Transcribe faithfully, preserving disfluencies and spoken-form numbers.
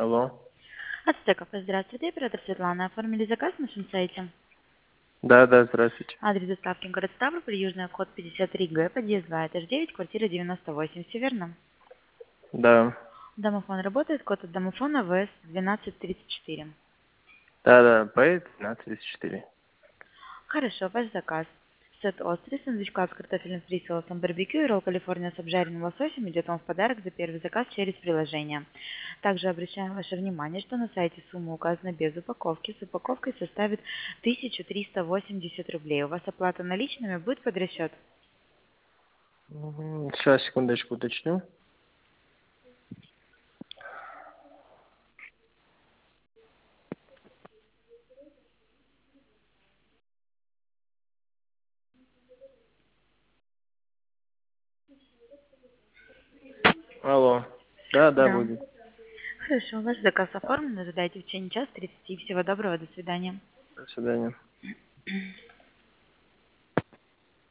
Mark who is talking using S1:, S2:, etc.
S1: Алло.
S2: Ацтеков, здравствуйте, оператор Светлана. Оформили заказ на нашем сайте.
S1: Да, да, здравствуйте.
S2: Адрес доставки город Ставрополь, Южный код пятьдесят три Г, подъезд два, этаж девять, квартира девяносто восемь. Все верно?
S1: Да.
S2: Домофон работает, код от домофона В С двенадцать тридцать четыре.
S1: Да, да, П пятнадцать тридцать четыре.
S2: Хорошо, ваш заказ. Сет острый, сэндвичклад с картофельным фри, соусом барбекю и ролл Калифорния с обжаренным лососем идет вам в подарок за первый заказ через приложение. Также обращаем ваше внимание, что на сайте сумма указана без упаковки. С упаковкой составит тысяча триста восемьдесят рублей. У вас оплата наличными будет под расчет?
S1: Мгм. Сейчас, секундочку, уточню. Алло. Да, да,
S2: Да.
S1: будет.
S2: Хорошо, ваш заказ оформлен. Ожидайте в течение часа тридцати. Всего доброго, до свидания.
S1: До свидания.